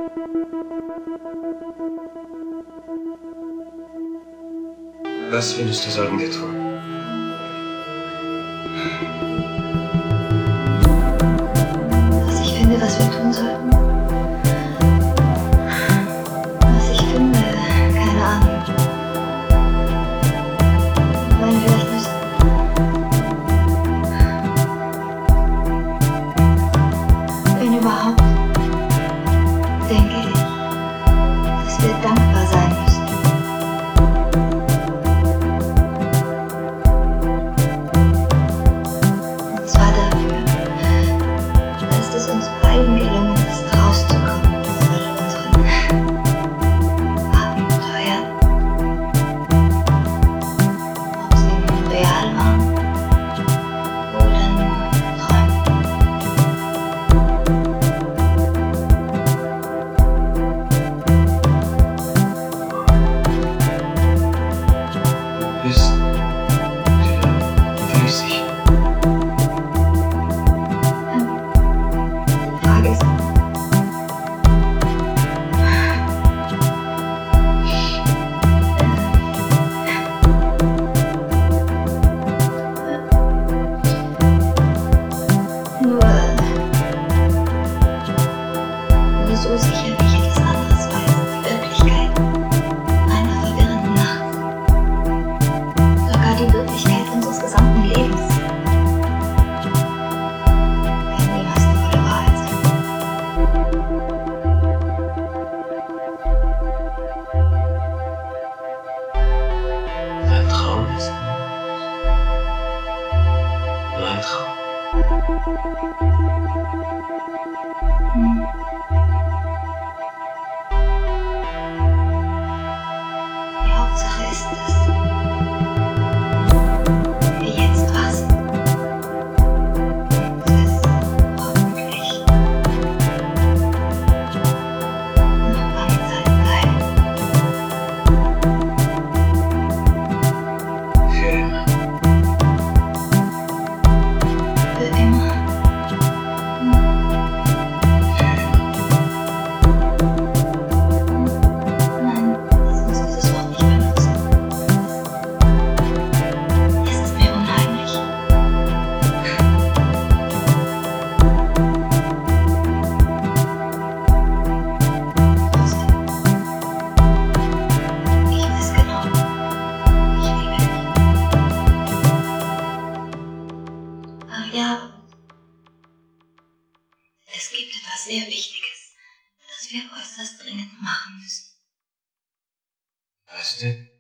Was findest du, sollten wir tun? Was ich finde, was wir tun sollten? Was ich finde, keine Ahnung. Wollen wir vielleicht müssen. Wenn überhaupt, denke ich, dass wir dankbar sein müssen. Und zwar dafür, dass es uns beiden gelungen ist, rauszukommen aus all unseren Abenteuern. Ob sie nun real waren oder nur Träume. Du bist wieder flüssig. Die Frage ist, nur so sicher wie jedes anderes weiß, die Wirklichkeit einer verwirrenden Nacht. Sogar die Wirklichkeit unseres gesamten Lebens. Kann niemals die volle Wahrheit sein. Ein Traum ist nur ein Traum. Die Hauptsache ist, dass wir jetzt wach sind. Und es hoffentlich noch lange Zeit bleiben. Für immer. Für immer. Nein, lass uns dieses Wort nicht benutzen. Es ist mir unheimlich. Trotzdem. Ich weiß genau. Ich liebe dich. Ach ja. Es gibt etwas sehr Wichtiges, das wir äußerst dringend machen müssen. Was denn?